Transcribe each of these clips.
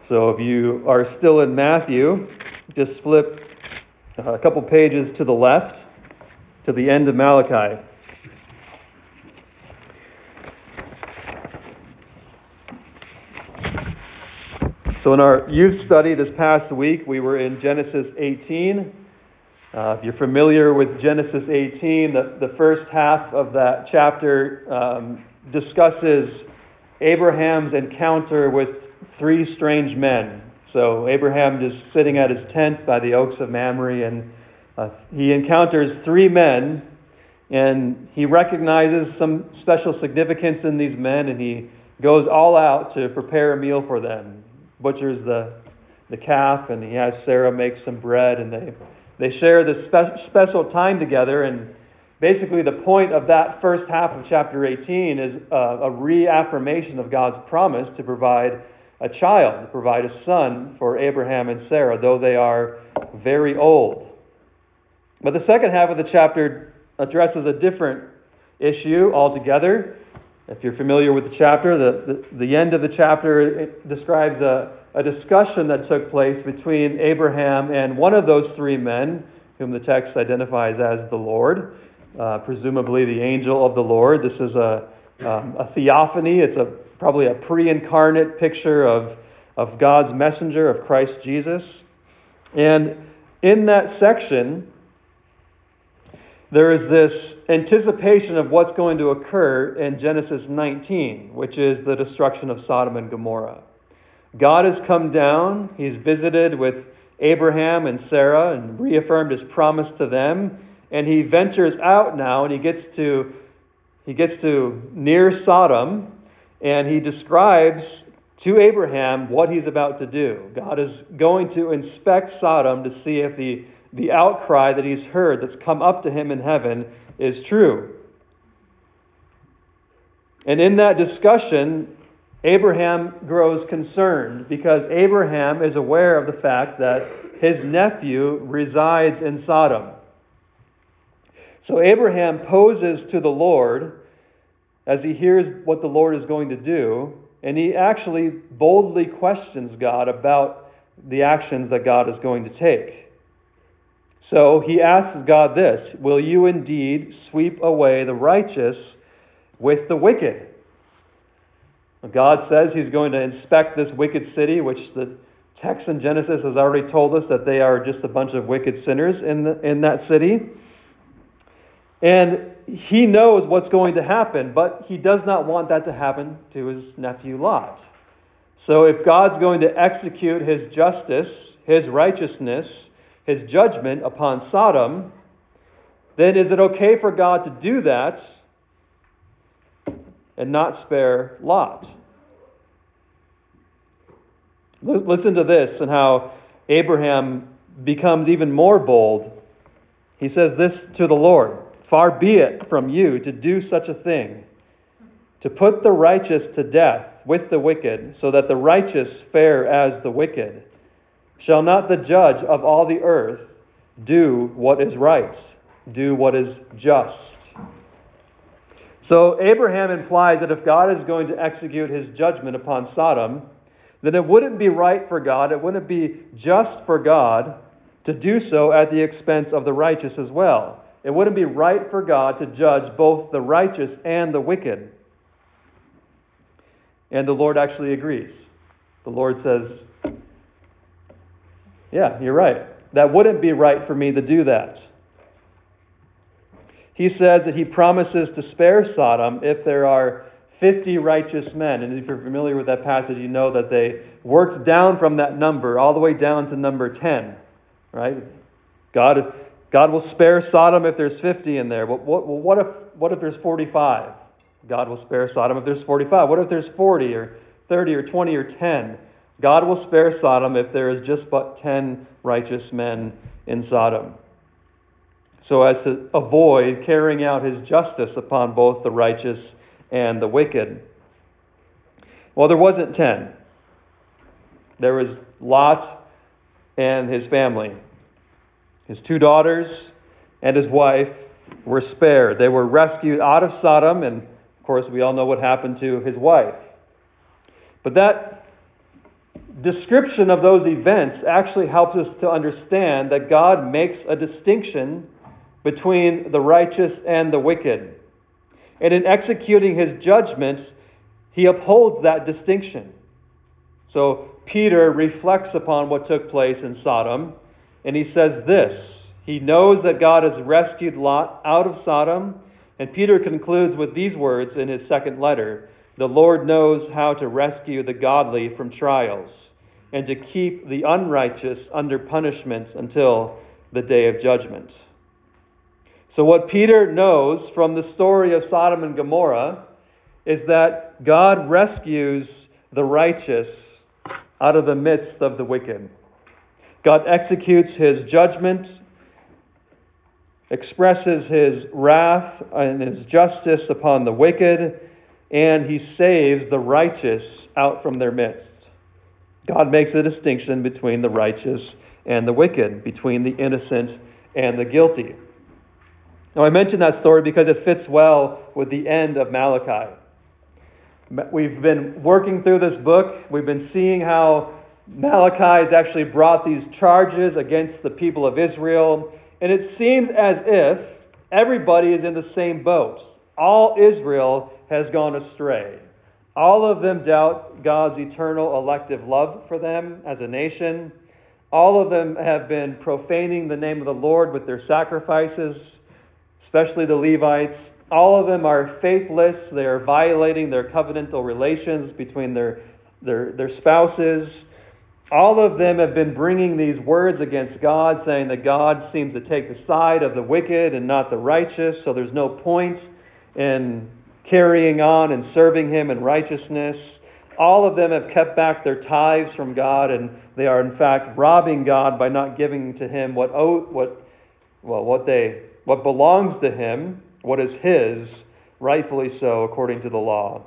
So if you are still in Matthew, just flip a couple pages to the left to the end of Malachi. So in our youth study this past week, we were in Genesis 18. If you're familiar with Genesis 18, the first half of that chapter discusses Abraham's encounter with three strange men. So Abraham is sitting at his tent by the oaks of Mamre, and he encounters three men, and he recognizes some special significance in these men, and he goes all out to prepare a meal for them. Butchers the calf, and he has Sarah make some bread, and they share this special time together. And basically the point of that first half of chapter 18 is a reaffirmation of God's promise to provide a child, to provide a son for Abraham and Sarah, though they are very old. But the second half of the chapter addresses a different issue altogether. If you're familiar with the chapter, the end of the chapter describes a discussion that took place between Abraham and one of those three men, whom the text identifies as the Lord, presumably the angel of the Lord. This is a theophany. It's probably a pre-incarnate picture of God's messenger, of Christ Jesus. And in that section, there is this anticipation of what's going to occur in Genesis 19, which is the destruction of Sodom and Gomorrah. God has come down. He's visited with Abraham and Sarah and reaffirmed his promise to them. And he ventures out now, and he gets to near Sodom, and he describes to Abraham what he's about to do. God is going to inspect Sodom to see if the outcry that he's heard that's come up to him in heaven is true. And in that discussion, Abraham grows concerned because Abraham is aware of the fact that his nephew resides in Sodom. So Abraham poses to the Lord as he hears what the Lord is going to do, and he actually boldly questions God about the actions that God is going to take. So he asks God this: will you indeed sweep away the righteous with the wicked? God says he's going to inspect this wicked city, which the text in Genesis has already told us that they are just a bunch of wicked sinners in that city. And he knows what's going to happen, but he does not want that to happen to his nephew Lot. So if God's going to execute his justice, his righteousness, his judgment upon Sodom, then is it okay for God to do that and not spare Lot? Listen to this and how Abraham becomes even more bold. He says this to the Lord: far be it from you to do such a thing, to put the righteous to death with the wicked, so that the righteous fare as the wicked. Shall not the judge of all the earth do what is right, do what is just? So Abraham implies that if God is going to execute his judgment upon Sodom, then it wouldn't be right for God, it wouldn't be just for God to do so at the expense of the righteous as well. It wouldn't be right for God to judge both the righteous and the wicked. And the Lord actually agrees. The Lord says, yeah, you're right. That wouldn't be right for me to do that. He says that he promises to spare Sodom if there are 50 righteous men. And if you're familiar with that passage, you know that they worked down from that number all the way down to number 10. Right? God will spare Sodom if there's 50 in there. But what if there's 45? God will spare Sodom if there's 45. What if there's 40 or 30 or 20 or 10? God will spare Sodom if there is just but 10 righteous men in Sodom, so as to avoid carrying out his justice upon both the righteous and the wicked. Well, there wasn't 10. There was Lot and his family. His 2 daughters and his wife were spared. They were rescued out of Sodom, and of course we all know what happened to his wife. But description of those events actually helps us to understand that God makes a distinction between the righteous and the wicked. And in executing His judgment, He upholds that distinction. So Peter reflects upon what took place in Sodom, and he says this. He knows that God has rescued Lot out of Sodom, and Peter concludes with these words in his second letter: "The Lord knows how to rescue the godly from trials, and to keep the unrighteous under punishment until the day of judgment." So what Peter knows from the story of Sodom and Gomorrah is that God rescues the righteous out of the midst of the wicked. God executes His judgment, expresses His wrath and His justice upon the wicked, and He saves the righteous out from their midst. God makes a distinction between the righteous and the wicked, between the innocent and the guilty. Now, I mention that story because it fits well with the end of Malachi. We've been working through this book. We've been seeing how Malachi has actually brought these charges against the people of Israel. And it seems as if everybody is in the same boat. All Israel has gone astray. All of them doubt God's eternal elective love for them as a nation. All of them have been profaning the name of the Lord with their sacrifices, especially the Levites. All of them are faithless. They are violating their covenantal relations between their spouses. All of them have been bringing these words against God, saying that God seems to take the side of the wicked and not the righteous, so there's no point in carrying on and serving Him in righteousness. All of them have kept back their tithes from God, and they are in fact robbing God by not giving to Him what belongs to Him, what is His, rightfully so, according to the law.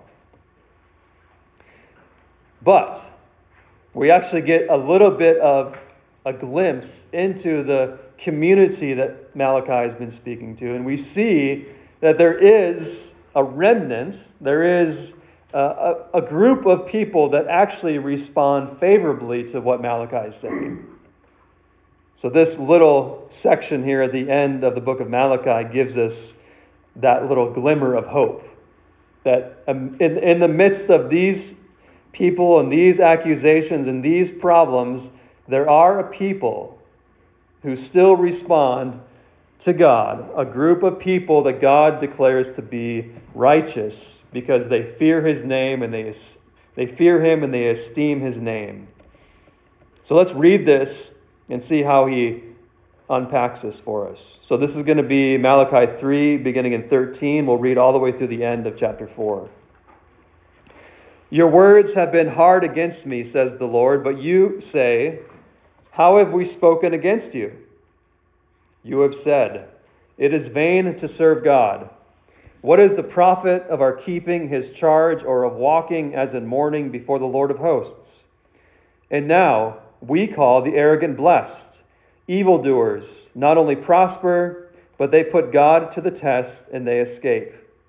But we actually get a little bit of a glimpse into the community that Malachi has been speaking to, and we see that there is a remnant, there is a group of people that actually respond favorably to what Malachi is saying. So this little section here at the end of the book of Malachi gives us that little glimmer of hope. That in the midst of these people and these accusations and these problems, there are a people who still respond to God, a group of people that God declares to be righteous because they fear His name and they fear Him and they esteem His name. So let's read this and see how He unpacks this for us. So this is going to be Malachi 3, beginning in 13. We'll read all the way through the end of chapter 4. "Your words have been hard against me, says the Lord, but you say, 'How have we spoken against you?' You have said, 'It is vain to serve God. What is the profit of our keeping His charge or of walking as in mourning before the Lord of hosts?' And now we call the arrogant blessed. Evildoers not only prosper, but they put God to the test and they escape.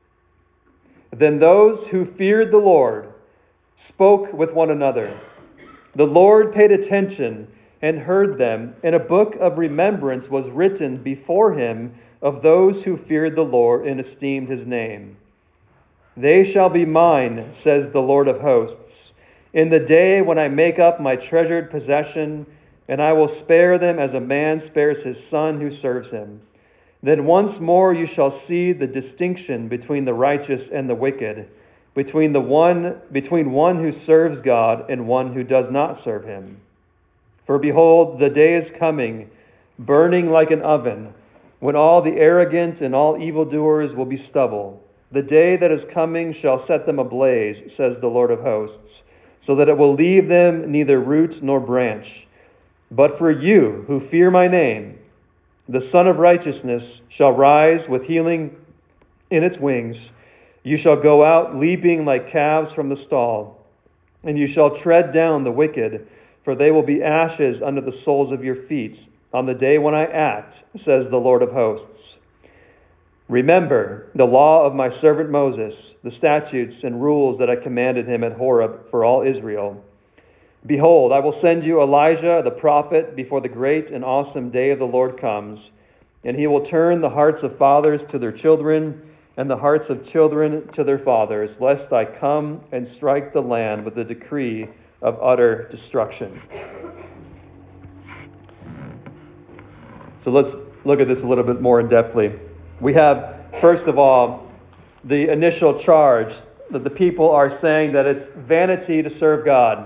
Then those who feared the Lord spoke with one another. The Lord paid attention and heard them, and a book of remembrance was written before Him of those who feared the Lord and esteemed His name. They shall be mine, says the Lord of hosts, in the day when I make up my treasured possession, and I will spare them as a man spares his son who serves him. Then once more you shall see the distinction between the righteous and the wicked, between one who serves God and one who does not serve Him. For behold, the day is coming, burning like an oven, when all the arrogant and all evildoers will be stubble. The day that is coming shall set them ablaze, says the Lord of hosts, so that it will leave them neither root nor branch. But for you who fear my name, the Son of Righteousness shall rise with healing in its wings. You shall go out leaping like calves from the stall, and you shall tread down the wicked, for they will be ashes under the soles of your feet on the day when I act, says the Lord of hosts. Remember the law of my servant Moses, the statutes and rules that I commanded him at Horeb for all Israel. Behold, I will send you Elijah the prophet before the great and awesome day of the Lord comes, and he will turn the hearts of fathers to their children, and the hearts of children to their fathers, lest I come and strike the land with a decree of utter destruction. So let's look at this a little bit more in depthly. We have, first of all, the initial charge that the people are saying that it's vanity to serve God.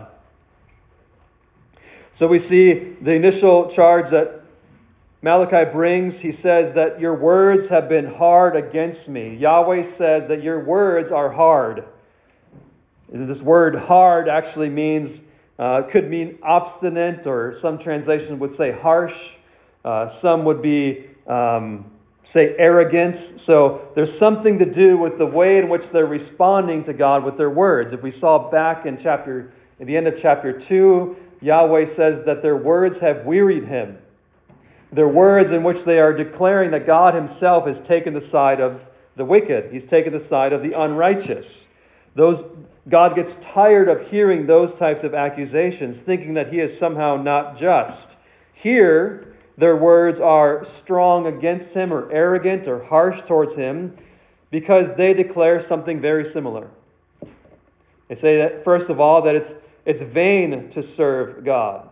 So we see the initial charge that Malachi brings. He says that your words have been hard against me. Yahweh says that your words are hard. This word hard actually means, could mean obstinate, or some translations would say harsh. Some would be, say, arrogant. So there's something to do with the way in which they're responding to God with their words. If we saw back in the end of chapter 2, Yahweh says that their words have wearied him. Their words in which they are declaring that God himself has taken the side of the wicked. He's taken the side of the unrighteous. God gets tired of hearing those types of accusations, thinking that he is somehow not just. Here, their words are strong against him, or arrogant, or harsh towards him, because they declare something very similar. They say that, first of all, that it's vain to serve God.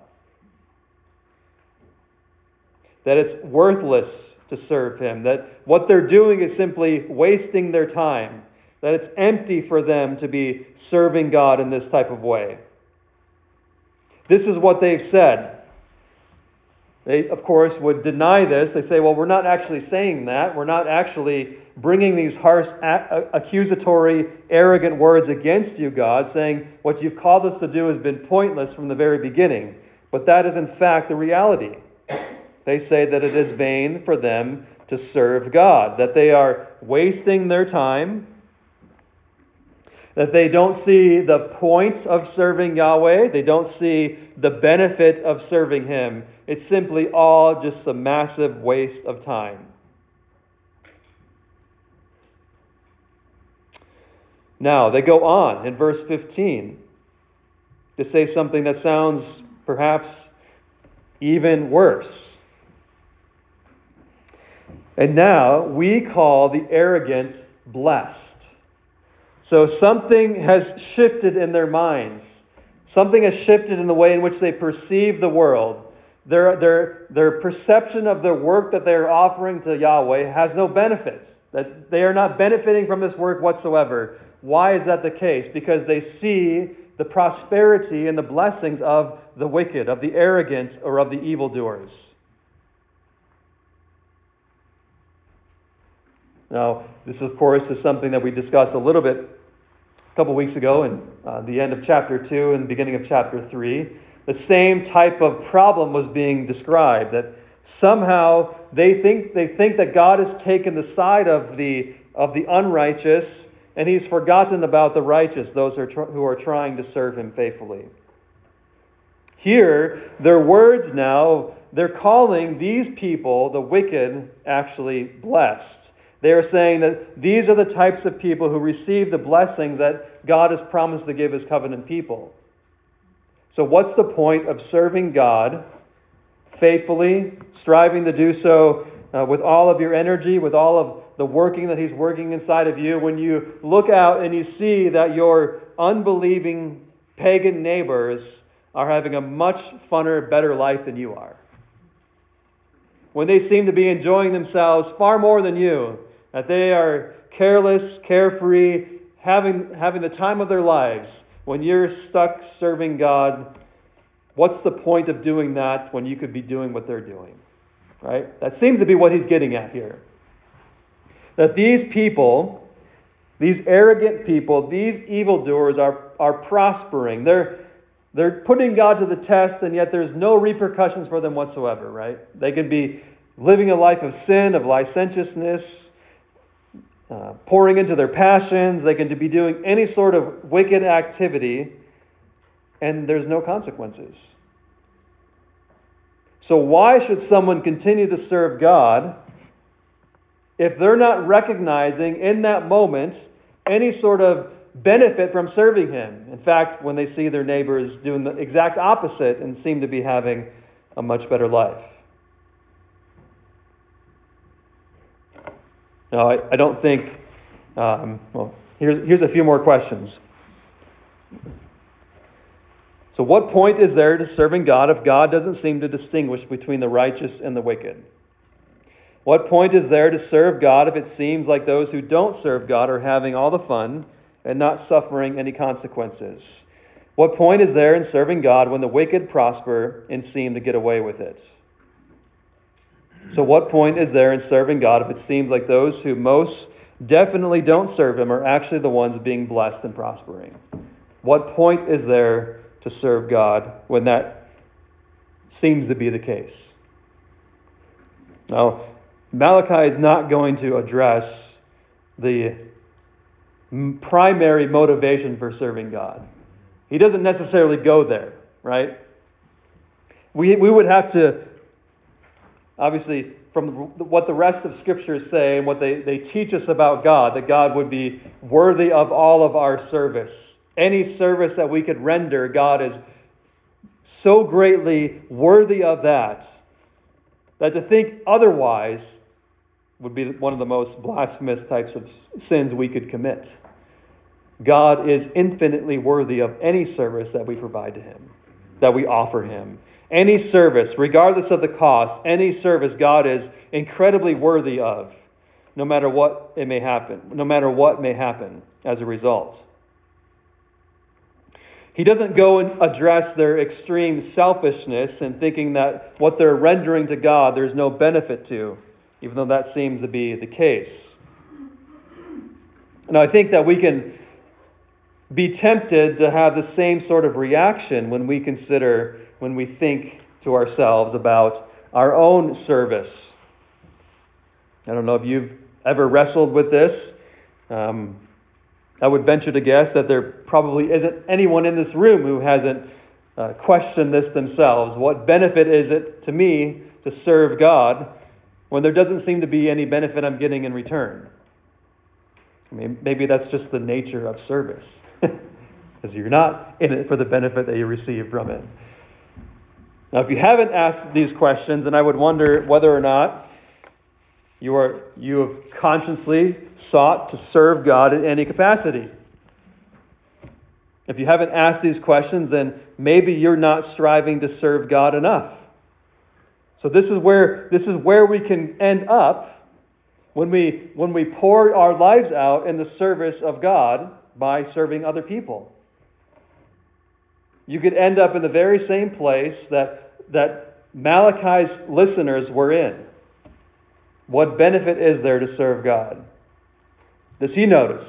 That it's worthless to serve him. That what they're doing is simply wasting their time. That it's empty for them to be serving God in this type of way. This is what they've said. They, of course, would deny this. They say, well, we're not actually saying that. We're not actually bringing these harsh, accusatory, arrogant words against you, God, saying what you've called us to do has been pointless from the very beginning. But that is, in fact, the reality. They say that it is vain for them to serve God, that they are wasting their time, that they don't see the point of serving Yahweh, they don't see the benefit of serving him. It's simply all just a massive waste of time. Now, they go on in verse 15 to say something that sounds perhaps even worse. And now we call the arrogant blessed. So something has shifted in their minds. Something has shifted in the way in which they perceive the world. Their perception of the work that they are offering to Yahweh has no benefits. That they are not benefiting from this work whatsoever. Why is that the case? Because they see the prosperity and the blessings of the wicked, of the arrogant, or of the evildoers. Now, this, of course, is something that we discussed a little bit a couple weeks ago in the end of chapter 2 and the beginning of chapter 3. The same type of problem was being described, that somehow they think that God has taken the side of the unrighteous, and he's forgotten about the righteous, those who are trying to serve him faithfully. Here, their words now, they're calling these people, the wicked, actually blessed. They are saying that these are the types of people who receive the blessing that God has promised to give his covenant people. So what's the point of serving God faithfully, striving to do so with all of your energy, with all of the working that he's working inside of you, when you look out and you see that your unbelieving pagan neighbors are having a much funner, better life than you are? When they seem to be enjoying themselves far more than you, that they are careless, carefree, having the time of their lives, when you're stuck serving God, what's the point of doing that when you could be doing what they're doing? Right? That seems to be what he's getting at here. That these people, these arrogant people, these evildoers are prospering. They're putting God to the test, and yet there's no repercussions for them whatsoever, right? They could be living a life of sin, of licentiousness, pouring into their passions. They can be doing any sort of wicked activity, and there's no consequences. So why should someone continue to serve God if they're not recognizing in that moment any sort of benefit from serving Him. In fact, when they see their neighbors doing the exact opposite and seem to be having a much better life. Now, I don't think, here's a few more questions. So what point is there to serving God if God doesn't seem to distinguish between the righteous and the wicked? What point is there to serve God if it seems like those who don't serve God are having all the fun and not suffering any consequences? What point is there in serving God when the wicked prosper and seem to get away with it? So what point is there in serving God if it seems like those who most definitely don't serve Him are actually the ones being blessed and prospering? What point is there to serve God when that seems to be the case? Now, Malachi is not going to address the primary motivation for serving God. He doesn't necessarily go there, right? We would have to, obviously, from what the rest of Scriptures say and what they teach us about God, that God would be worthy of all of our service. Any service that we could render, God is so greatly worthy of that to think otherwise would be one of the most blasphemous types of sins we could commit. God is infinitely worthy of any service that we provide to Him, that we offer Him. Any service, regardless of the cost, any service God is incredibly worthy of, no matter what may happen as a result. He doesn't go and address their extreme selfishness and thinking that what they're rendering to God there's no benefit to, even though that seems to be the case. Now, I think that we can be tempted to have the same sort of reaction when we think to ourselves about our own service. I don't know if you've ever wrestled with this. I would venture to guess that there probably isn't anyone in this room who hasn't questioned this themselves. What benefit is it to me to serve God when there doesn't seem to be any benefit I'm getting in return? I mean, maybe that's just the nature of service, because you're not in it for the benefit that you receive from it. Now, if you haven't asked these questions, then I would wonder whether or not you have consciously sought to serve God in any capacity. If you haven't asked these questions, then maybe you're not striving to serve God enough. So this is where we can end up when we pour our lives out in the service of God by serving other people. You could end up in the very same place that Malachi's listeners were in. What benefit is there to serve God? Does he notice?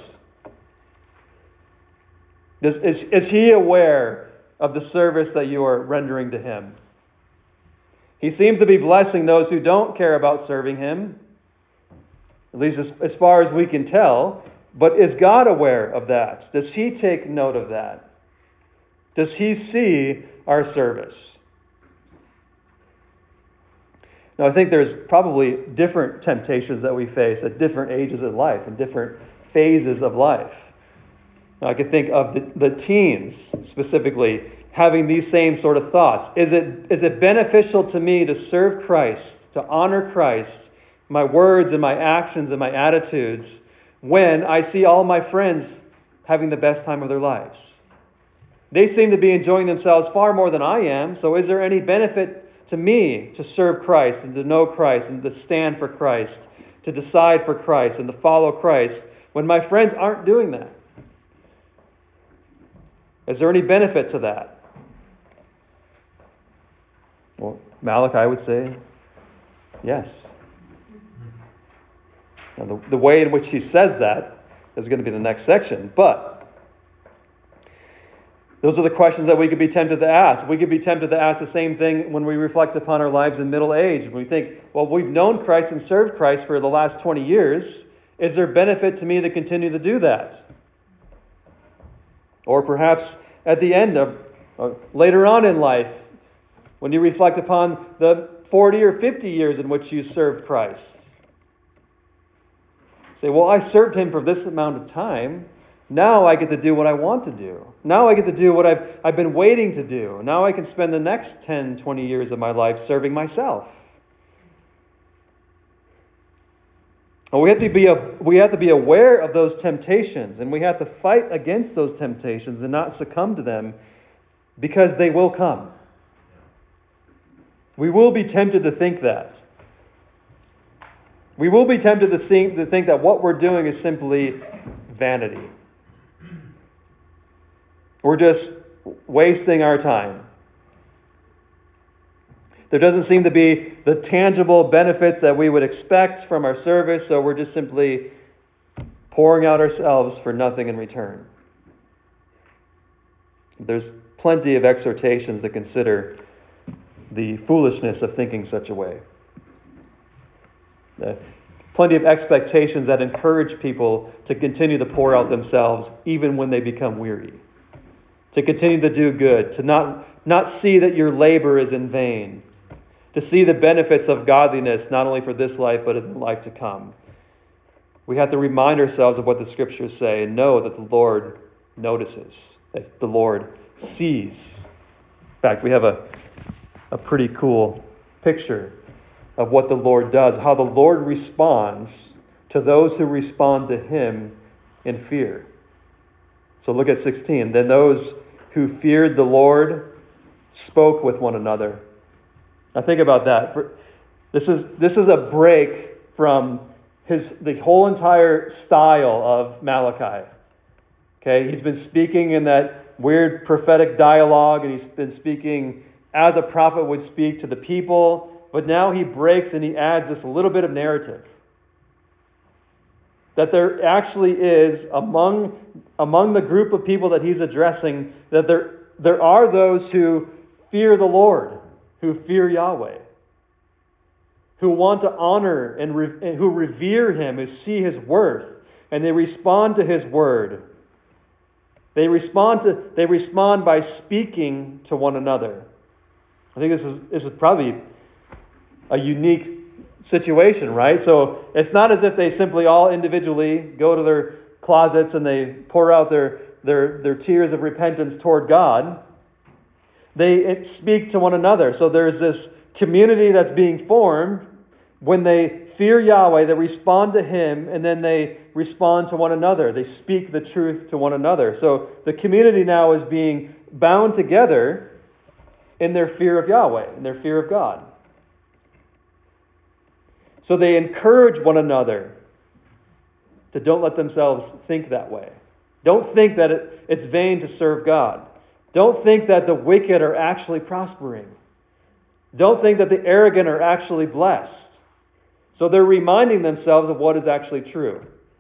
Is he aware of the service that you are rendering to him? He seems to be blessing those who don't care about serving him, at least as far as we can tell. But is God aware of that? Does he take note of that? Does he see our service? Now, I think there's probably different temptations that we face at different ages of life and different phases of life. Now, I can think of the teens specifically having these same sort of thoughts. Is it beneficial to me to serve Christ, to honor Christ, my words and my actions and my attitudes, when I see all my friends having the best time of their lives? They seem to be enjoying themselves far more than I am, so is there any benefit to me to serve Christ and to know Christ and to stand for Christ, to decide for Christ and to follow Christ when my friends aren't doing that? Is there any benefit to that? Well, Malachi would say, yes. Now, the way in which he says that is going to be the next section, but those are the questions that we could be tempted to ask. We could be tempted to ask the same thing when we reflect upon our lives in middle age. We think, well, we've known Christ and served Christ for the last 20 years. Is there benefit to me to continue to do that? Or perhaps at the end of, later on in life, when you reflect upon the 40 or 50 years in which you served Christ. Say, well, I served him for this amount of time. Now I get to do what I want to do. Now I get to do what I've been waiting to do. Now I can spend the next 10, 20 years of my life serving myself. Well, we have to be aware of those temptations, and we have to fight against those temptations and not succumb to them, because they will come. We will be tempted to think that. We will be tempted to think that what we're doing is simply vanity. We're just wasting our time. There doesn't seem to be the tangible benefits that we would expect from our service, so we're just simply pouring out ourselves for nothing in return. There's plenty of exhortations to consider the foolishness of thinking such a way. Plenty of expectations that encourage people to continue to pour out themselves even when they become weary. To continue to do good. To not see that your labor is in vain. To see the benefits of godliness not only for this life but in the life to come. We have to remind ourselves of what the Scriptures say and know that the Lord notices. That the Lord sees. In fact, we have a pretty cool picture of what the Lord does, how the Lord responds to those who respond to Him in fear. So look at 16. Then those who feared the Lord spoke with one another. Now think about that. This is a break from the whole entire style of Malachi. Okay, he's been speaking in that weird prophetic dialogue, and he's been speaking as a prophet would speak to the people. But now he breaks and he adds this little bit of narrative. That there actually is, among the group of people that he's addressing, that there are those who fear the Lord, who fear Yahweh, who want to honor and who revere Him, who see His worth, and they respond to His word. They respond by speaking to one another. I think this is probably a unique situation, right? So it's not as if they simply all individually go to their closets and they pour out their tears of repentance toward God. They speak to one another. So there's this community that's being formed when they fear Yahweh, they respond to Him, and then they respond to one another. They speak the truth to one another. So the community now is being bound together in their fear of Yahweh, in their fear of God. So they encourage one another to don't let themselves think that way. Don't think that it's vain to serve God. Don't think that the wicked are actually prospering. Don't think that the arrogant are actually blessed. So they're reminding themselves of what is actually true.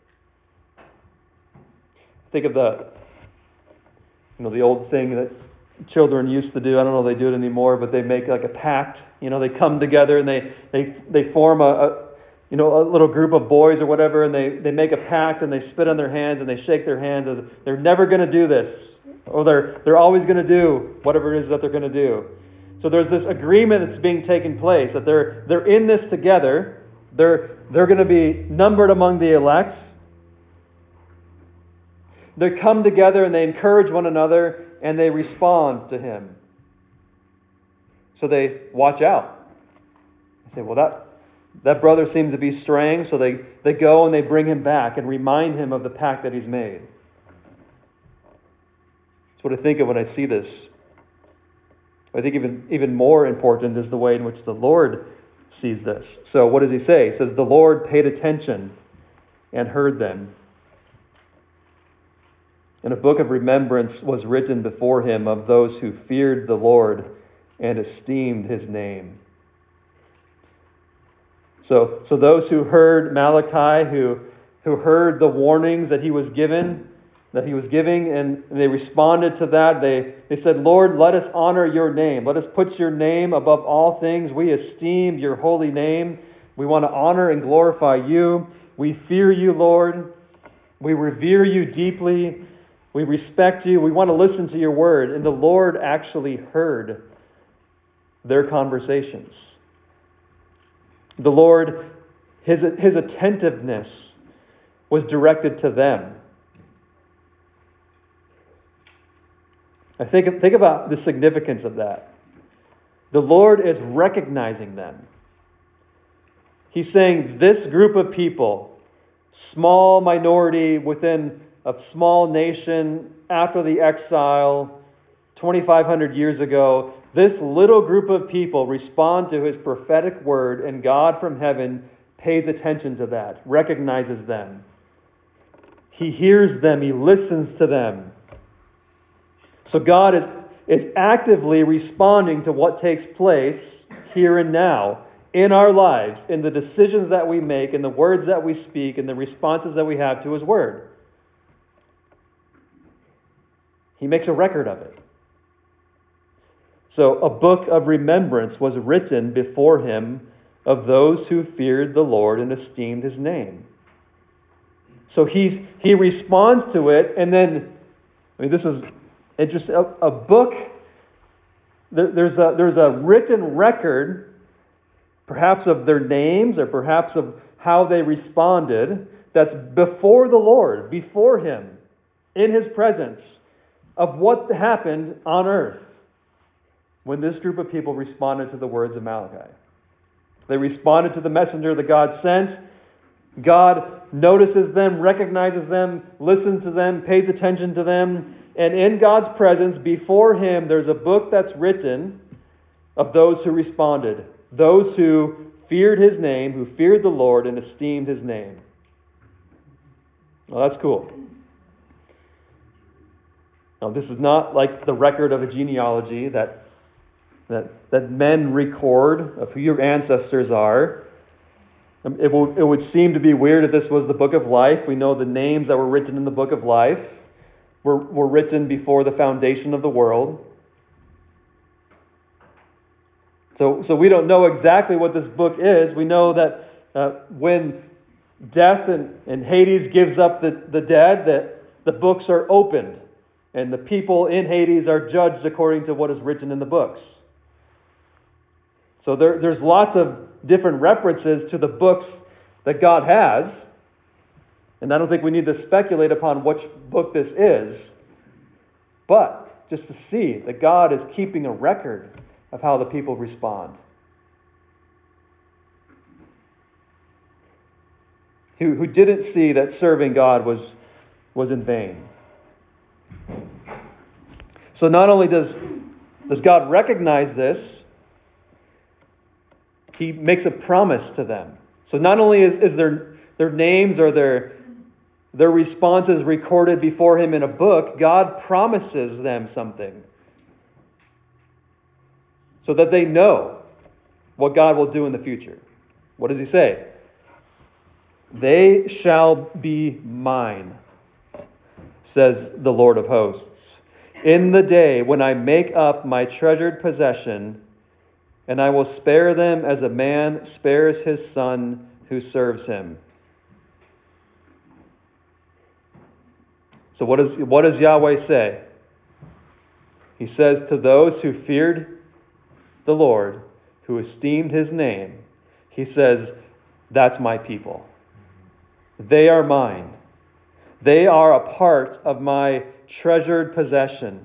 Think of the old thing that children used to do. I don't know if they do it anymore, but they make like a pact. They come together and they form a little group of boys or whatever, and they make a pact and they spit on their hands and they shake their hands. And they're never going to do this, or they're always going to do whatever it is that they're going to do. So there's this agreement that's being taken place that they're in this together. They're going to be numbered among the elect. They come together and they encourage one another and they respond to Him. So they watch out. They say, well, that brother seems to be straying, so they go and they bring him back and remind him of the pact that he's made. That's what I think of when I see this. I think even more important is the way in which the Lord sees this. So what does He say? He says, the Lord paid attention and heard them. And a book of remembrance was written before Him of those who feared the Lord and esteemed His name. So those who heard Malachi, who heard the warnings that he was giving, and they responded to that, they said, Lord, let us honor Your name. Let us put Your name above all things. We esteem Your holy name. We want to honor and glorify You. We fear You, Lord. We revere You deeply. We respect You. We want to listen to Your word. And the Lord actually heard their conversations. The Lord, His attentiveness was directed to them. I think about the significance of that. The Lord is recognizing them. He's saying this group of people, small minority within a small nation after the exile 2,500 years ago, this little group of people respond to His prophetic word, and God from heaven pays attention to that, recognizes them. He hears them, He listens to them. So God is actively responding to what takes place here and now in our lives, in the decisions that we make, in the words that we speak, in the responses that we have to His word. He makes a record of it. So a book of remembrance was written before Him of those who feared the Lord and esteemed His name. So He responds to it, and then, this is interesting. A book, there's a written record, perhaps of their names or perhaps of how they responded, that's before the Lord, before Him, in His presence, of what happened on earth when this group of people responded to the words of Malachi. They responded to the messenger that God sent. God notices them, recognizes them, listens to them, pays attention to them. And in God's presence, before Him, there's a book that's written of those who responded. Those who feared His name, who feared the Lord and esteemed His name. Well, that's cool. Now, this is not like the record of a genealogy that men record of who your ancestors are. It would seem to be weird if this was the book of life. We know the names that were written in the book of life were written before the foundation of the world. So we don't know exactly what this book is. We know that when death and Hades gives up the dead, that the books are opened. And the people in Hades are judged according to what is written in the books. So there's lots of different references to the books that God has. And I don't think we need to speculate upon which book this is. But just to see that God is keeping a record of how the people respond. Who didn't see that serving God was in vain. So not only does God recognize this, He makes a promise to them. So not only is their names or their responses recorded before Him in a book, God promises them something. So that they know what God will do in the future. What does He say? They shall be mine, says the Lord of hosts, in the day when I make up my treasured possession, and I will spare them as a man spares his son who serves him. So what does Yahweh say? He says to those who feared the Lord, who esteemed His name, He says, that's my people. They are mine. They are a part of my treasured possession.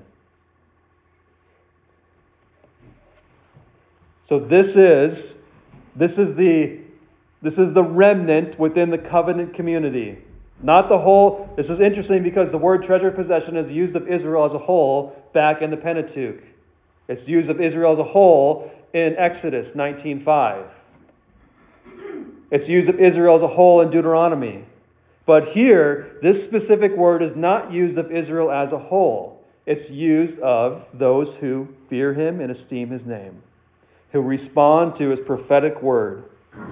So this is the remnant within the covenant community. Not the whole. This is interesting because the word treasured possession is used of Israel as a whole back in the Pentateuch. It's used of Israel as a whole in Exodus 19:5. It's used of Israel as a whole in Deuteronomy. But here, this specific word is not used of Israel as a whole. It's used of those who fear Him and esteem His name, who respond to His prophetic word.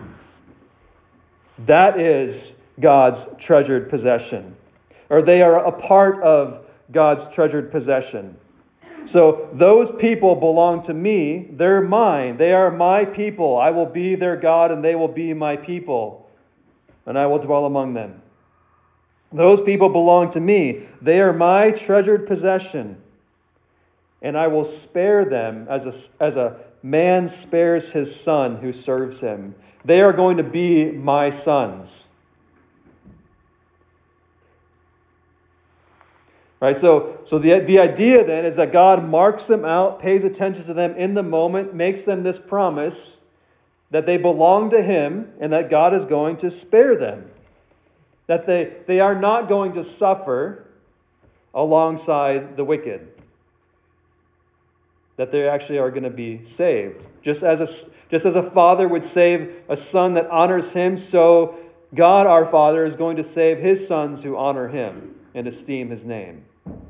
That is God's treasured possession. Or they are a part of God's treasured possession. So those people belong to me. They're mine. They are my people. I will be their God and they will be my people. And I will dwell among them. Those people belong to me. They are my treasured possession. And I will spare them as a man spares his son who serves him. They are going to be my sons. Right? So the idea then is that God marks them out, pays attention to them in the moment, makes them this promise that they belong to Him and that God is going to spare them. That they are not going to suffer alongside the wicked. That they actually are going to be saved. Just as a father would save a son that honors him, so God our Father is going to save His sons who honor Him and esteem His name.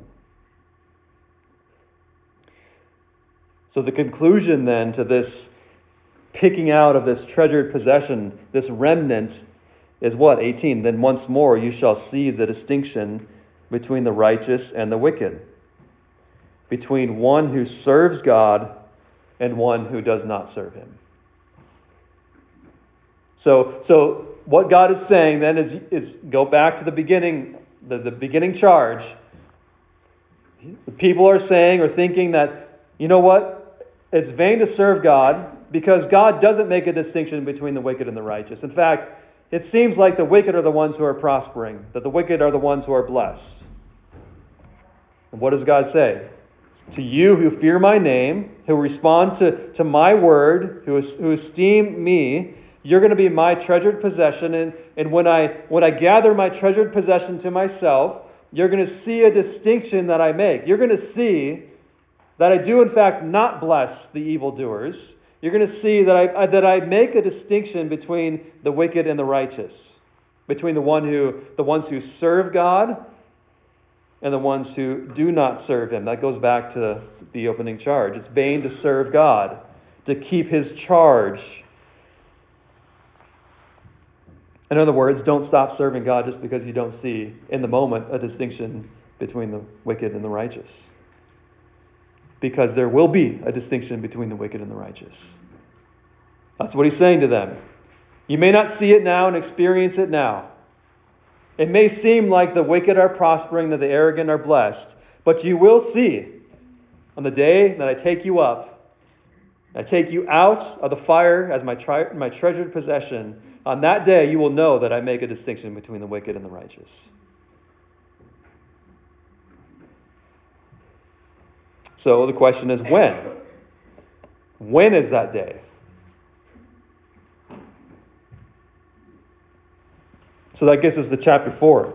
So the conclusion then to this picking out of this treasured possession, this remnant, is what? 18. Then once more you shall see the distinction between the righteous and the wicked, between one who serves God and one who does not serve Him. So what God is saying then is go back to the beginning, the beginning charge. The people are saying or thinking that, you know what? It's vain to serve God because God doesn't make a distinction between the wicked and the righteous. In fact, it seems like the wicked are the ones who are prospering, that the wicked are the ones who are blessed. And what does God say? To you who fear my name, who respond to my word, who esteem me, you're going to be my treasured possession. And when I gather my treasured possession to myself, you're going to see a distinction that I make. You're going to see that I do in fact not bless the evildoers. You're going to see that I make a distinction between the wicked and the righteous, between the ones who serve God and the ones who do not serve Him. That goes back to the opening charge. It's vain to serve God, to keep His charge. In other words, don't stop serving God just because you don't see in the moment a distinction between the wicked and the righteous. Because there will be a distinction between the wicked and the righteous. That's what He's saying to them. You may not see it now and experience it now. It may seem like the wicked are prospering, that the arrogant are blessed, but you will see on the day that I take you up, I take you out of the fire as my treasured possession. On that day you will know that I make a distinction between the wicked and the righteous. So the question is when? When is that day? So that gets us to chapter 4.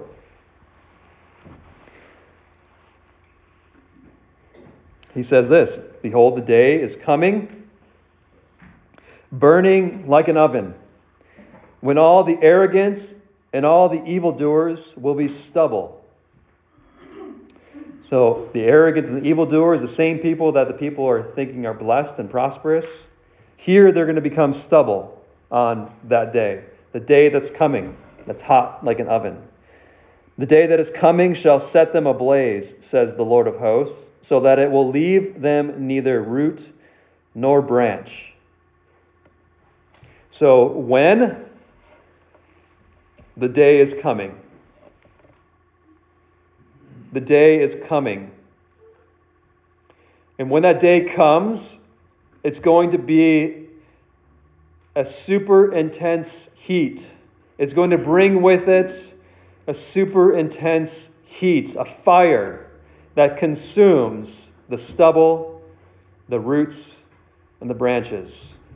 He says this, behold, the day is coming, burning like an oven, when all the arrogance and all the evildoers will be stubble. So the arrogant and the evildoers, the same people that the people are thinking are blessed and prosperous, here they're going to become stubble on that day. The day that's coming, that's hot like an oven. The day that is coming shall set them ablaze, says the Lord of hosts, so that it will leave them neither root nor branch. So when? The day is coming. The day is coming. And when that day comes, it's going to be a super intense heat. It's going to bring with it a super intense heat, a fire that consumes the stubble, the roots, and the branches.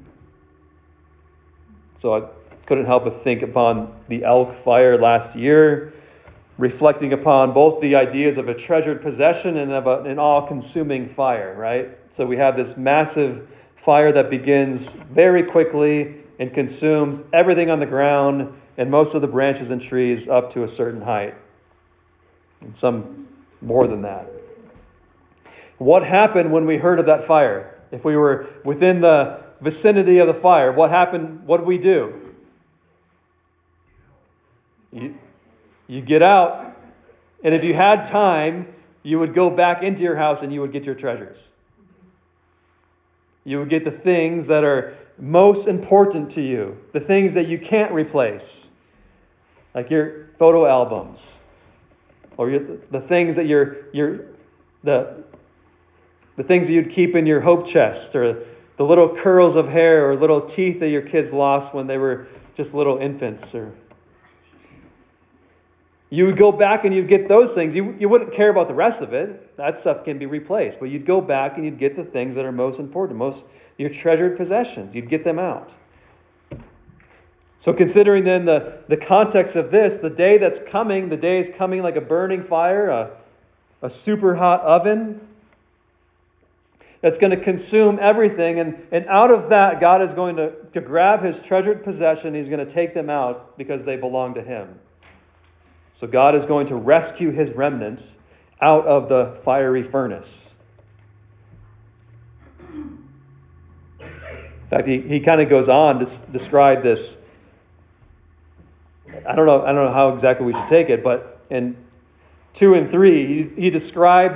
So I couldn't help but think upon the elk fire last year, reflecting upon both the ideas of a treasured possession and of an all-consuming fire, right? So we have this massive fire that begins very quickly and consumes everything on the ground and most of the branches and trees up to a certain height, and some more than that. What happened when we heard of that fire? If we were within the vicinity of the fire, what happened? What did we do? You get out, and if you had time, you would go back into your house and you would get your treasures. You would get the things that are most important to you, the things that you can't replace, like your photo albums, or the things that the things that you'd keep in your hope chest, or the little curls of hair or little teeth that your kids lost when they were just little infants, or You would go back and you'd get those things. You wouldn't care about the rest of it. That stuff can be replaced. But you'd go back and you'd get the things that are most important, your treasured possessions. You'd get them out. So considering then the context of this, the day that's coming, the day is coming like a burning fire, a super hot oven that's going to consume everything. And out of that, God is going to grab His treasured possession. He's going to take them out because they belong to Him. So God is going to rescue His remnants out of the fiery furnace. In fact, he kind of goes on to describe this. I don't know how exactly we should take it, but in 2 and 3, he describes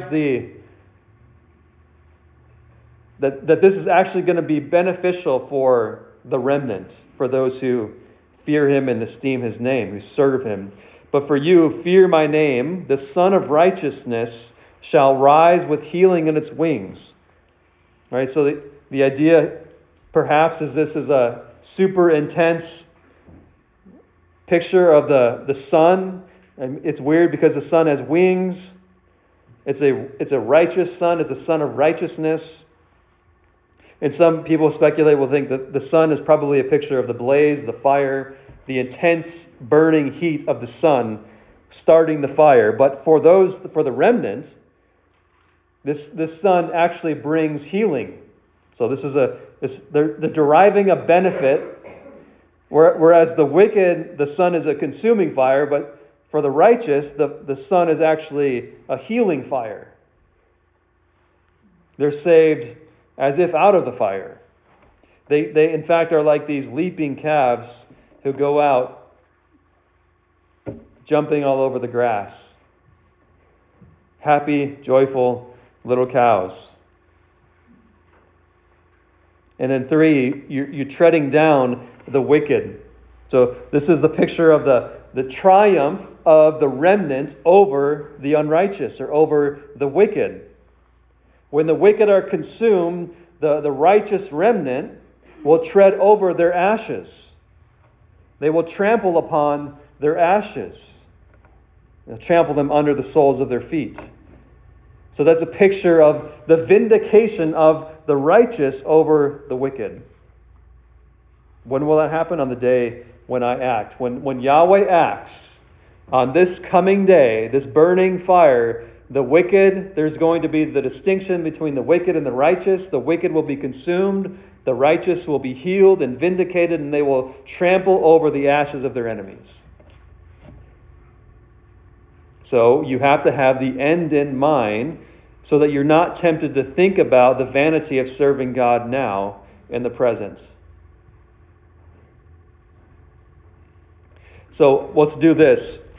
that this is actually going to be beneficial for the remnant, for those who fear Him and esteem His name, who serve Him. But for you who fear my name, the Son of Righteousness shall rise with healing in its wings. Right? So the idea perhaps is this is a super intense picture of the sun. And it's weird because the sun has wings. It's a righteous sun. It's a sun of righteousness. And some people speculate will think that the sun is probably a picture of the blaze, the fire, the intense burning heat of the sun starting the fire. But for the remnant, this sun actually brings healing. So they're deriving a benefit, whereas the wicked, the sun is a consuming fire, but for the righteous, the sun is actually a healing fire. They're saved as if out of the fire. They in fact are like these leaping calves who go out jumping all over the grass. Happy, joyful little cows. And in 3, you're treading down the wicked. So this is the picture of the triumph of the remnant over the unrighteous or over the wicked. When the wicked are consumed, the righteous remnant will tread over their ashes. They will trample upon their ashes. They'll trample them under the soles of their feet. So that's a picture of the vindication of the righteous over the wicked. When will that happen? On the day when I act. When Yahweh acts on this coming day, this burning fire, the wicked, there's going to be the distinction between the wicked and the righteous. The wicked will be consumed. The righteous will be healed and vindicated, and they will trample over the ashes of their enemies. So you have to have the end in mind so that you're not tempted to think about the vanity of serving God now in the present. So let's do this.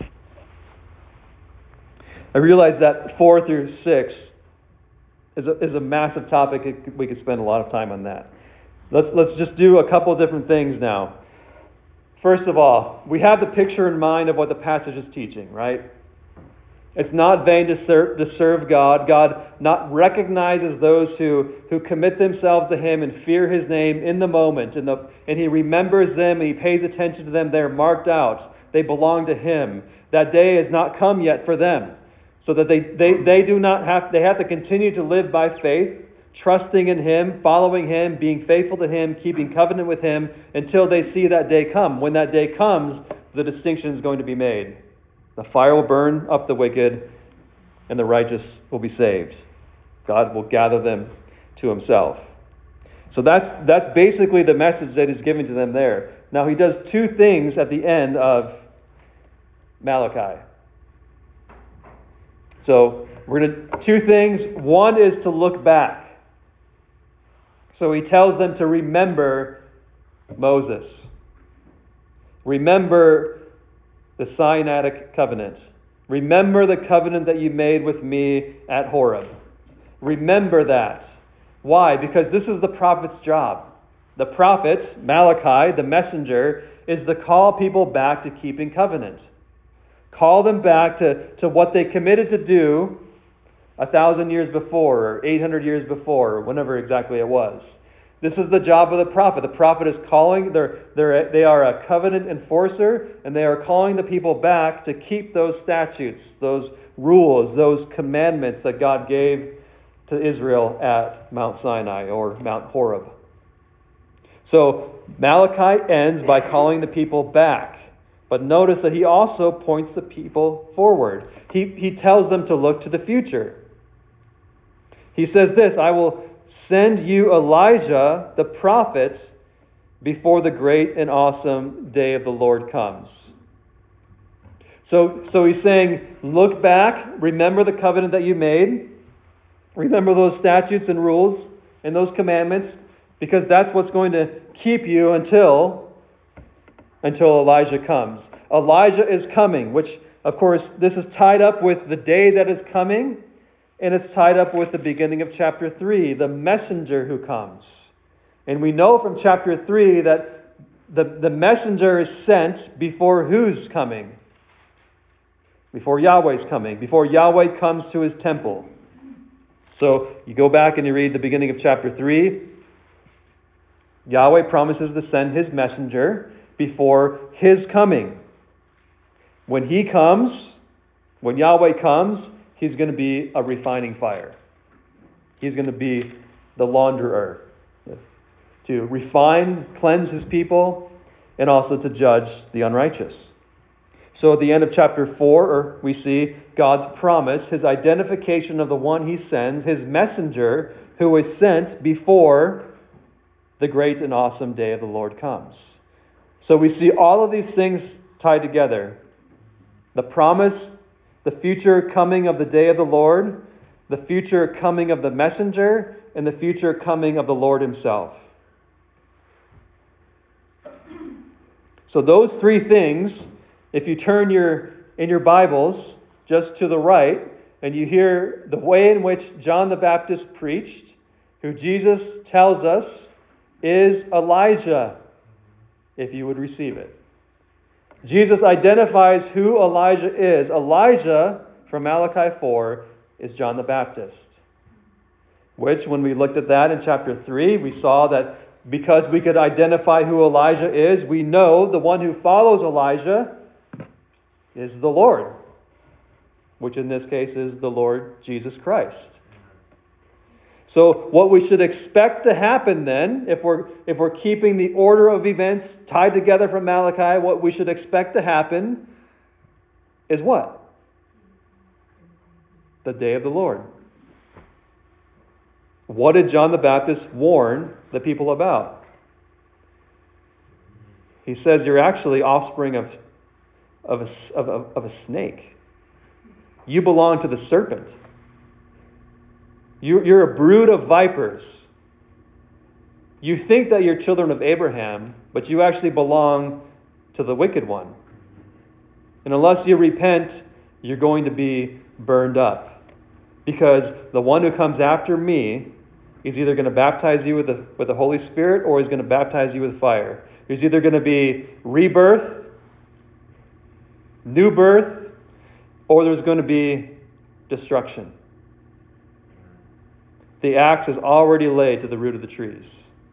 I realize that 4 through 6 is a massive topic. We could spend a lot of time on that. Let's just do a couple of different things now. First of all, we have the picture in mind of what the passage is teaching, right? It's not vain to serve God. God not recognizes those who commit themselves to Him and fear His name in the moment. And He remembers them and He pays attention to them. They're marked out. They belong to Him. That day has not come yet for them. So that they have to continue to live by faith, trusting in Him, following Him, being faithful to Him, keeping covenant with Him until they see that day come. When that day comes, the distinction is going to be made. The fire will burn up the wicked, and the righteous will be saved. God will gather them to Himself. So that's basically the message that He's giving to them there. Now He does 2 things at the end of Malachi. So we're going to 2 things. One is to look back. So He tells them to remember Moses. Remember the Sinaitic covenant. Remember the covenant that you made with me at Horeb. Remember that. Why? Because this is the prophet's job. The prophet, Malachi, the messenger, is to call people back to keeping covenant. Call them back to what they committed to do 1,000 years before, or 800 years before, or whenever exactly it was. This is the job of the prophet. The prophet is calling, they are a covenant enforcer, and they are calling the people back to keep those statutes, those rules, those commandments that God gave to Israel at Mount Sinai or Mount Horeb. So Malachi ends by calling the people back. But notice that he also points the people forward. He tells them to look to the future. He says this, I will send you Elijah, the prophet, before the great and awesome day of the Lord comes. So he's saying, look back, remember the covenant that you made, remember those statutes and rules and those commandments, because that's what's going to keep you until Elijah comes. Elijah is coming, which, of course, this is tied up with the day that is coming, and it's tied up with the beginning of chapter 3, the messenger who comes. And we know from chapter 3 that the messenger is sent before who's coming? Before Yahweh's coming, before Yahweh comes to his temple. So you go back and you read the beginning of chapter 3. Yahweh promises to send his messenger before his coming. When he comes, when Yahweh comes, he's going to be a refining fire. He's going to be the launderer, to refine, cleanse his people, and also to judge the unrighteous. So at the end of chapter 4, we see God's promise, his identification of the one he sends, his messenger who is sent before the great and awesome day of the Lord comes. So we see all of these things tied together. The promise, the future coming of the day of the Lord, the future coming of the messenger, and the future coming of the Lord himself. So those three things, if you turn in your Bibles just to the right, and you hear the way in which John the Baptist preached, who Jesus tells us is Elijah, if you would receive it. Jesus identifies who Elijah is. Elijah, from Malachi 4, is John the Baptist. Which, when we looked at that in chapter 3, we saw that because we could identify who Elijah is, we know the one who follows Elijah is the Lord, which in this case is the Lord Jesus Christ. So what we should expect to happen then, if we're keeping the order of events tied together from Malachi, what we should expect to happen is what? The day of the Lord. What did John the Baptist warn the people about? He says you're actually offspring of a snake. You belong to the serpent. You're a brood of vipers. You think that you're children of Abraham, but you actually belong to the wicked one. And unless you repent, you're going to be burned up. Because the one who comes after me is either going to baptize you with the Holy Spirit or he's going to baptize you with fire. There's either going to be rebirth, new birth, or there's going to be destruction. The axe is already laid to the root of the trees.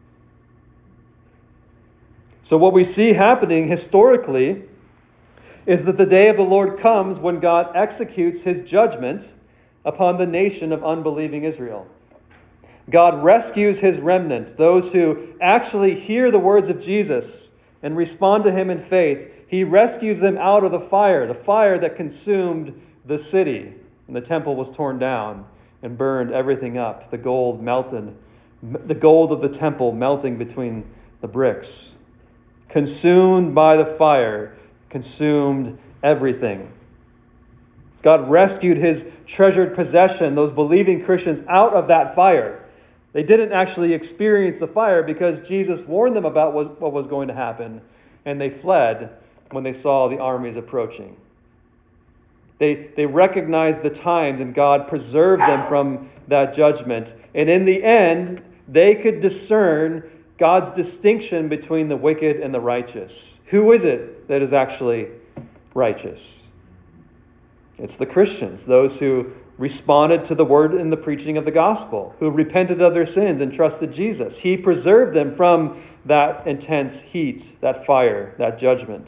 So what we see happening historically is that the day of the Lord comes when God executes his judgment upon the nation of unbelieving Israel. God rescues his remnant, those who actually hear the words of Jesus and respond to him in faith. He rescues them out of the fire that consumed the city, and the temple was torn down and burned everything up. The gold melted, the gold of the temple melting between the bricks. Consumed by the fire, consumed everything. God rescued his treasured possession, those believing Christians, out of that fire. They didn't actually experience the fire because Jesus warned them about what was going to happen, and they fled when they saw the armies approaching. They recognized the times, and God preserved them from that judgment. And in the end, they could discern God's distinction between the wicked and the righteous. Who is it that is actually righteous? It's the Christians, those who responded to the word in the preaching of the gospel, who repented of their sins and trusted Jesus. He preserved them from that intense heat, that fire, that judgment.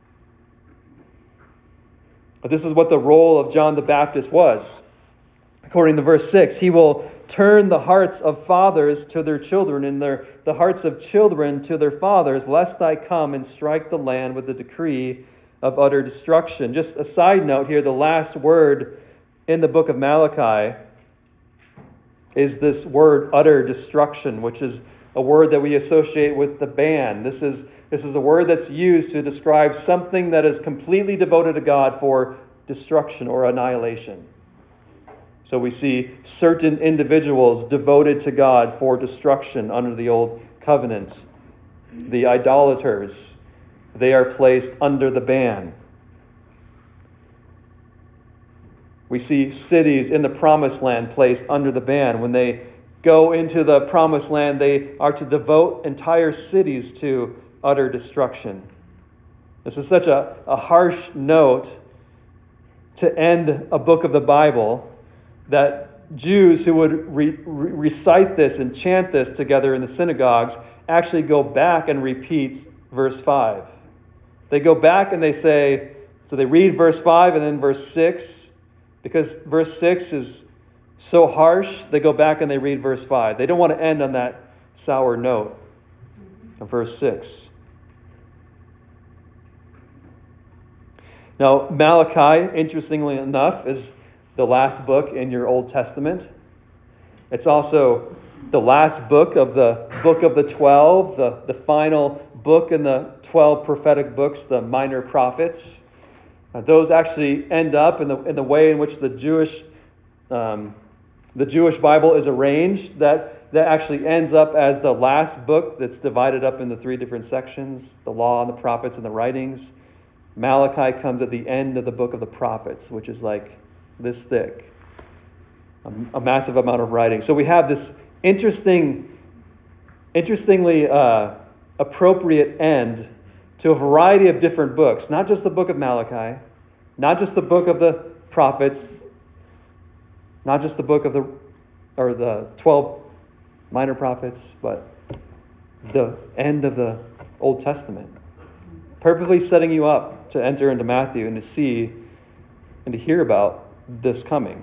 But this is what the role of John the Baptist was. According to verse 6, he will turn the hearts of fathers to their children and the hearts of children to their fathers, lest I come and strike the land with a decree of utter destruction. Just a side note here, the last word in the book of Malachi is this word utter destruction, which is a word that we associate with the ban. This is a word that's used to describe something that is completely devoted to God for destruction or annihilation. So we see certain individuals devoted to God for destruction under the old covenant. The idolaters, they are placed under the ban. We see cities in the promised land placed under the ban. When they go into the promised land, they are to devote entire cities to utter destruction. This is such a harsh note to end a book of the Bible that Jews who would recite this and chant this together in the synagogues actually go back and repeat verse 5. They go back and they say, so they read verse 5 and then verse 6. Because verse 6 is so harsh, they go back and they read verse 5. They don't want to end on that sour note of verse 6. Now, Malachi, interestingly enough, is the last book in your Old Testament. It's also the last book of the 12, the final book in the 12 prophetic books, the minor prophets. Those actually end up in the way in which the Jewish Bible is arranged. That actually ends up as the last book that's divided up into 3 different sections: the law and the prophets and the writings. Malachi comes at the end of the book of the prophets, which is like this thick, a massive amount of writing. So we have this interestingly appropriate end to a variety of different books, not just the book of Malachi, not just the book of the prophets, not just the book of the 12 minor prophets, but the end of the Old Testament. Perfectly setting you up to enter into Matthew and to see and to hear about this coming.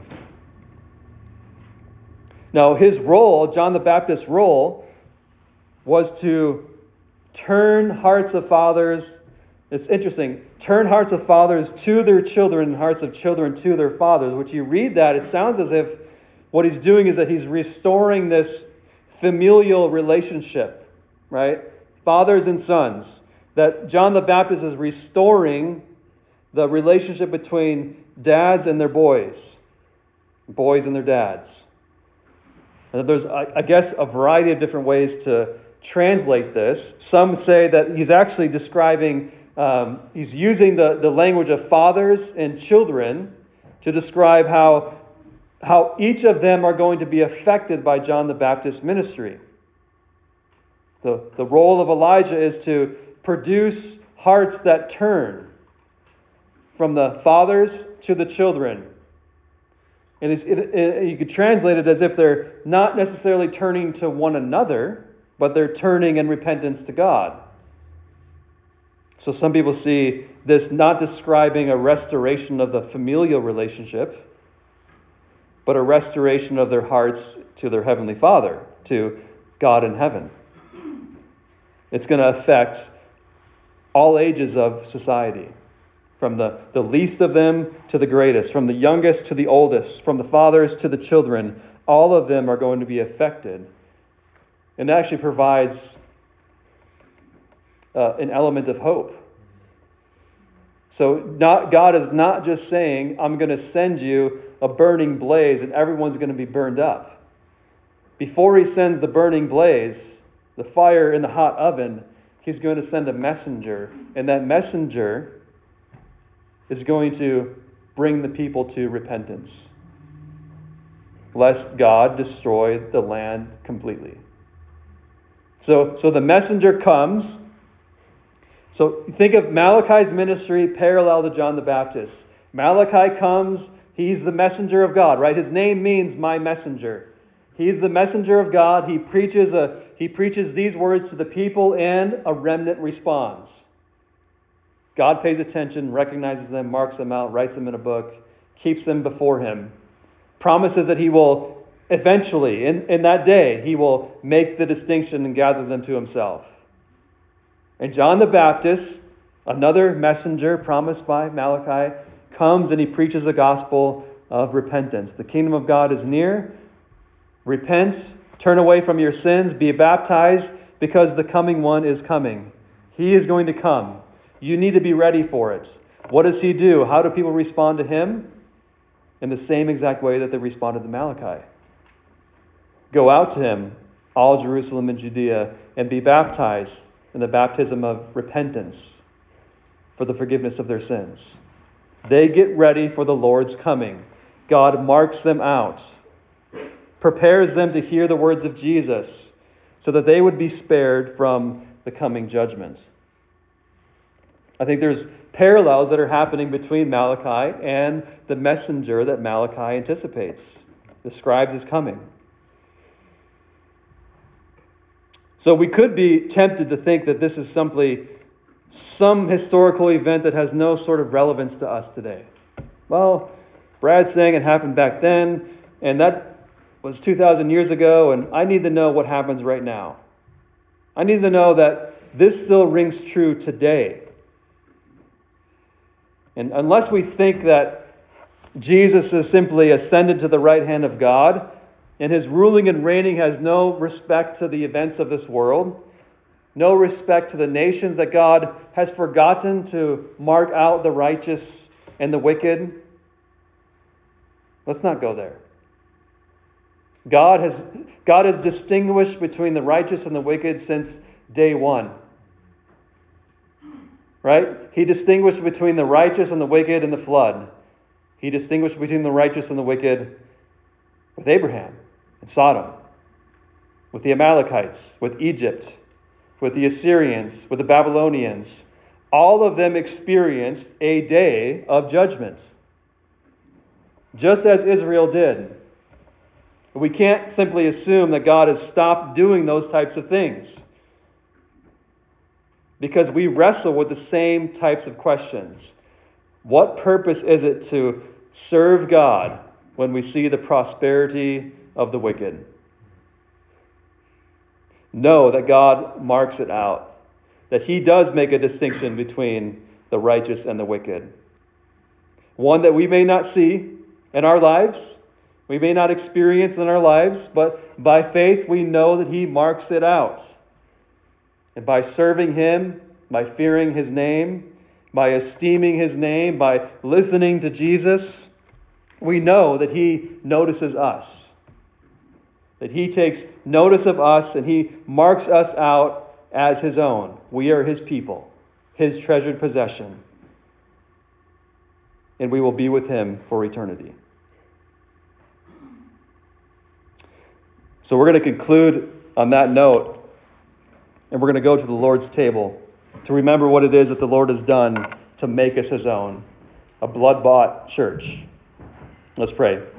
Now, his role, John the Baptist's role, was to turn hearts of fathers. It's interesting. Turn hearts of fathers to their children and hearts of children to their fathers. Which you read that, it sounds as if what he's doing is that he's restoring this familial relationship, right? Fathers and sons. That John the Baptist is restoring the relationship between dads and their boys and their dads. And there's, I guess, a variety of different ways to translate this. Some say that he's actually describing, he's using the language of fathers and children to describe how each of them are going to be affected by John the Baptist's ministry. The role of Elijah is to produce hearts that turn from the fathers to the children. And you could translate it as if they're not necessarily turning to one another, but they're turning in repentance to God. So some people see this not describing a restoration of the familial relationship, but a restoration of their hearts to their Heavenly Father, to God in heaven. It's going to affect all ages of society, from the least of them to the greatest, from the youngest to the oldest, from the fathers to the children. All of them are going to be affected. And it actually provides an element of hope. So God is not just saying, I'm going to send you a burning blaze and everyone's going to be burned up. Before he sends the burning blaze, the fire in the hot oven, he's going to send a messenger. And that messenger is going to bring the people to repentance, lest God destroy the land completely. So the messenger comes. So think of Malachi's ministry parallel to John the Baptist. Malachi comes, He's the messenger of God, right? His name means my messenger. He's the messenger of God. He preaches these words to the people, and a remnant responds. God pays attention, recognizes them, marks them out, writes them in a book, keeps them before Him, promises that He will eventually, in that day, He will make the distinction and gather them to Himself. And John the Baptist, another messenger promised by Malachi, comes and he preaches the gospel of repentance. The kingdom of God is near. Repent, turn away from your sins, be baptized, because the coming one is coming. He is going to come. You need to be ready for it. What does He do? How do people respond to Him? In the same exact way that they responded to Malachi. Go out to Him, all Jerusalem and Judea, and be baptized in the baptism of repentance for the forgiveness of their sins. They get ready for the Lord's coming. God marks them out, prepares them to hear the words of Jesus so that they would be spared from the coming judgment. I think there's parallels that are happening between Malachi and the messenger that Malachi anticipates, describes as coming. So we could be tempted to think that this is simply some historical event that has no sort of relevance to us today. Well, Brad's saying it happened back then, and that was 2,000 years ago, and I need to know what happens right now. I need to know that this still rings true today. And unless we think that Jesus is simply ascended to the right hand of God, and His ruling and reigning has no respect to the events of this world, no respect to the nations, that God has forgotten to mark out the righteous and the wicked, let's not go there. God has distinguished between the righteous and the wicked since day one. Right? He distinguished between the righteous and the wicked in the flood. He distinguished between the righteous and the wicked with Abraham and Sodom, with the Amalekites, with Egypt, with the Assyrians, with the Babylonians. All of them experienced a day of judgment, just as Israel did. We can't simply assume that God has stopped doing those types of things, because we wrestle with the same types of questions. What purpose is it to serve God when we see the prosperity of the wicked? Know that God marks it out, that He does make a distinction between the righteous and the wicked. One that we may not see in our lives, we may not experience in our lives, but by faith we know that He marks it out. And by serving Him, by fearing His name, by esteeming His name, by listening to Jesus, we know that He notices us. That He takes notice of us and He marks us out as His own. We are His people, His treasured possession. And we will be with Him for eternity. So we're going to conclude on that note. And we're going to go to the Lord's table to remember what it is that the Lord has done to make us His own, a blood-bought church. Let's pray.